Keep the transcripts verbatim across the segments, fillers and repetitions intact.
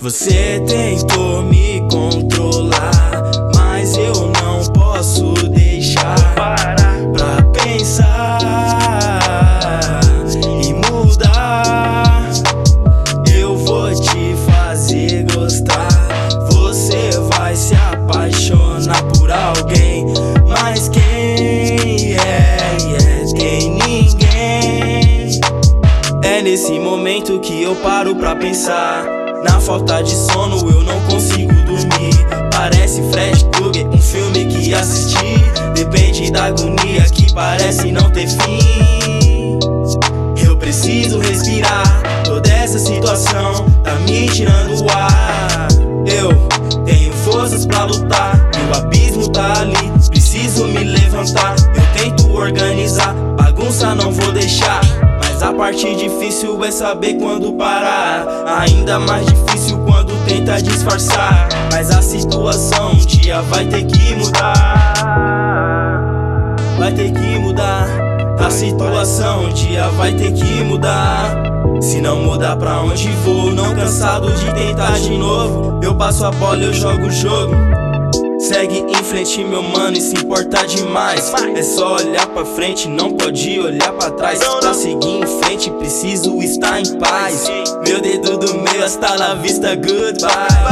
Você tentou me controlar, mas eu não posso deixar pra pensar e mudar. Eu vou te fazer gostar. Você vai se apaixonar por alguém, mas quem é? é tem ninguém. É nesse momento que eu paro pra pensar. Na falta de sono eu não consigo dormir. Parece Fred Krueger, um filme que assisti. Depende da agonia que parece não ter fim. Eu preciso respirar, toda essa situação tá me tirando o ar. Eu tenho forças pra lutar, e o abismo tá ali, preciso me levantar. Eu tento organizar, bagunça não vou deixar. Mas a parte difícil é saber quando parar. Ainda mais difícil quando tenta disfarçar. Mas a situação um dia vai ter que mudar. Vai ter que mudar. A situação um dia vai ter que mudar. Se não mudar, pra onde vou? Não cansado de tentar de novo. Eu passo a bola, eu jogo o jogo. Segue em frente, meu mano, e se importa demais. É só olhar pra frente, não pode olhar pra trás. Pra seguir em frente, preciso estar em paz. Meu dedo do meio, hasta la vista, goodbye.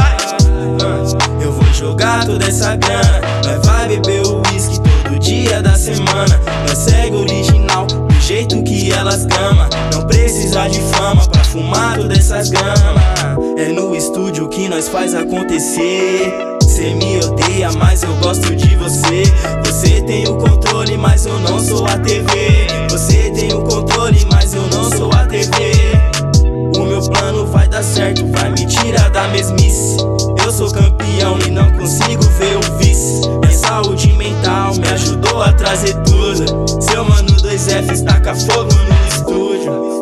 Eu vou jogar toda essa grana. Nós vai beber o whisky todo dia da semana. Nós segue original, do jeito que elas gama. Não precisa de fama pra fumar todas essas gramas. É no estúdio que nós faz acontecer. Cê me odeia, mas eu gosto de você. Você tem o controle, mas eu não sou a T V. Você tem o controle, mas eu não sou a T V. O meu plano vai dar certo, vai me tirar da mesmice. Eu sou campeão e não consigo ver o vice. Minha saúde mental me ajudou a trazer tudo. Seu mano dois Fs taca fogo no estúdio.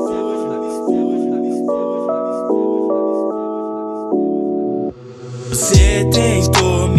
Você tentou